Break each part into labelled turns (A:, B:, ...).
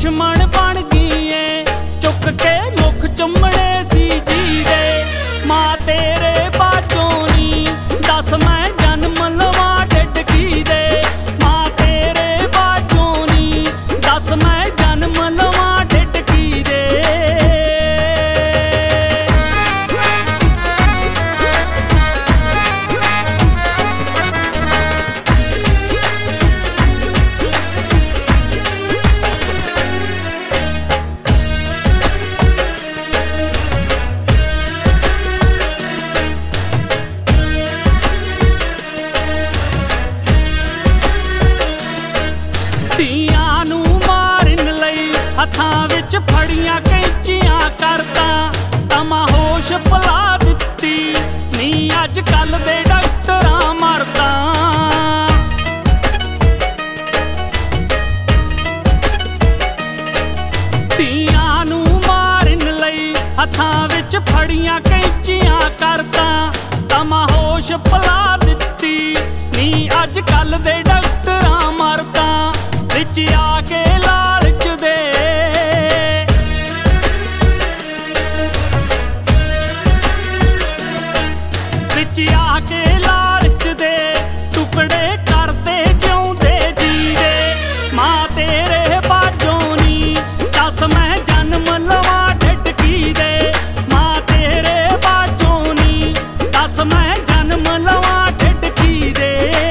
A: दुश्मन बन गई चुक के मुख चुमने सी जी दे मां तेरे बाजों नी दस मैं जन्म लवा ढिड की दे मां तेरे बाजों नी दस मैं जन्म लवा ढिड की दे। ਧੀਆਂ ਨੂੰ ਮਾਰਨ ਲਈ ਹੱਥਾਂ ਵਿੱਚ ਫੜੀਆਂ ਕੈਂਚੀਆਂ ਕਰਦਾ ਤਮਾ ਹੋਸ਼ ਭੁਲਾ ਦਿੱਤੀ ਨੀ ਅੱਜ ਕੱਲ ਦੇ ਡਾਕਟਰਾਂ ਮਰਦਾ। ਧੀਆਂ ਨੂੰ ਮਾਰਨ ਲਈ ਹੱਥਾਂ ਵਿੱਚ ਫੜੀਆਂ ਕੈਂਚੀਆਂ ਕਰਦਾ ਤਮਾ ਹੋਸ਼ ਭੁਲਾ ਦਿੱਤੀ ਨੀ ਅੱਜ ਕੱਲ ਦੇ ਡਾਕਟਰਾਂ ਮਰਦਾ। ਵਿੱਚ ਆ ਕੇ ਲਾਲਚ ਦੇ ਵਿੱਚ ਆ ਕੇ ਲਾਲਚ ਦੇ ਟੁਕੜੇ ਕਰਦੇ ਜਿਉਂਦੇ ਜੀ ਦੇ ਮਾਂ ਤੇਰੇ ਬਾਝੋਂ ਨੀ ਦਸ ਮੈਂ ਜਨਮ ਲਵਾ ਢਿੱਡ ਕੀ ਦੇ ਮਾਂ ਤੇਰੇ ਬਾਝੋਂ ਨੀ ਦਸ ਮੈਂ ਜਨਮ ਲਵਾ ਢਿੱਡ ਕੀ ਦੇ।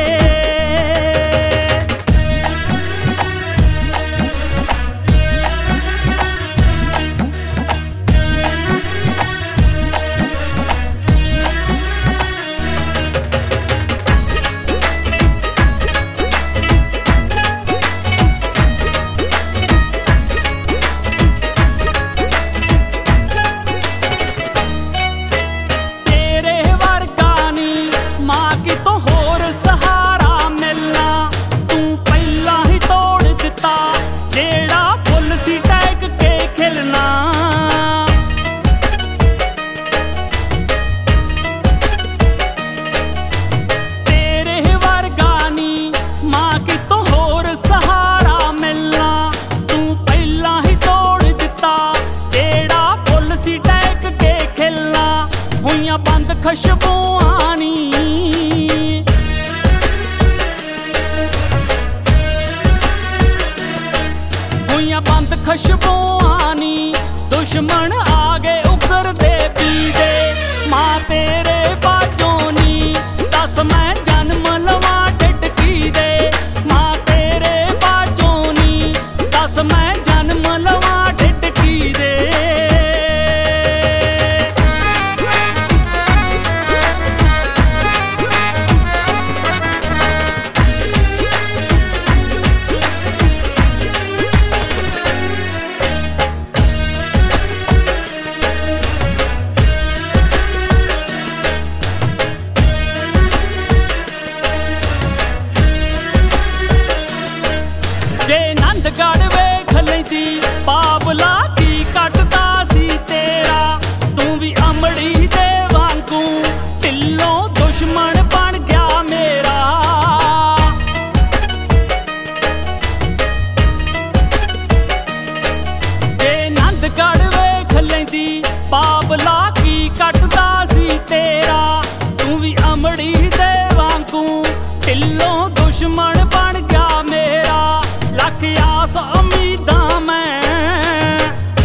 A: सहारा मिलना तू पहला ही तोड़ दिता जेड़ा फुल सी टैक के खिलना। तेरे वर्गा नी मां की तो होर सहारा मिलना तू पहला ही तोड़ दिता जेड़ा फुल सी टैक के खिलना। हुइयां बंद खुशबुआं नी बंद खुशबुआं नी दुश्मन आ गए उगर दे पी दे मां तेरे बाजों नी दस मैं जन्म लवा ढिड की दे मां तेरे बाजों नी दस मैं जन्म लवा ढिड की दे। जे नंदगढ़ वेख लैंदी बाबला की कटदा सी तेरा तू भी अमड़ी दे वांगू ढिल्लों दुश्मन बन गया मेरा। जे नंदगढ़ वेख लैंदी बाबला की कटदा सी तेरा तू भी अमड़ी दे वांगू ढिल्लों दुश्मन बन गया मेरा। लख आस उम्मीदां मैं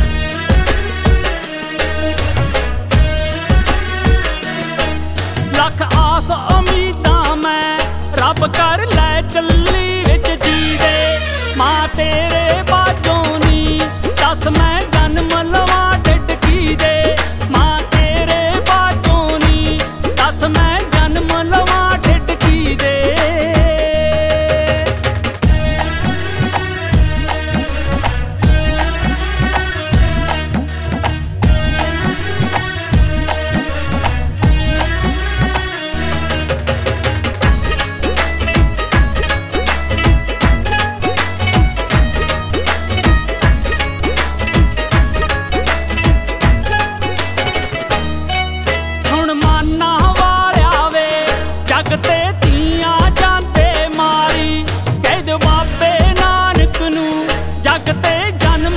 A: लख आस उम्मीदां मैं रब कर लै चली विच जी दे मां तेरे बाजों नी दस मैं जन्म लवा ढिड की दे मां तेरे बाजों नी दस मैं जन्म लवा ढिड की दे। जग ते जन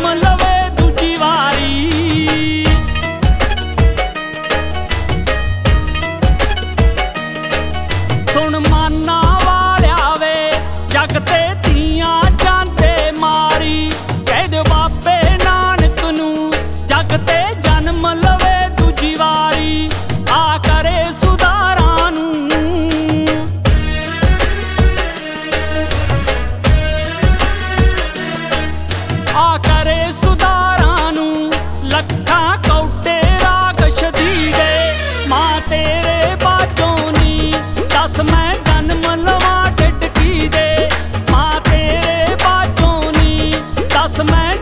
A: ਆ ਕਰੇ ਸੁਧਾਰਾਂ ਨੂੰ ਲੱਖਾਂ ਕੌਡੇ ਰਾਖਸ਼ ਦੀ ਦੇ। ਮਾਂ ਤੇਰੇ ਬਾਝੋਂ ਨੀ ਦੱਸ ਮੈਂ ਜਨਮ ਲਵਾਂ ਢਿੱਡ ਕੀ ਦੇ। ਮਾਂ ਤੇਰੇ ਬਾਝੋਂ ਨੀ ਦੱਸ ਮੈਂ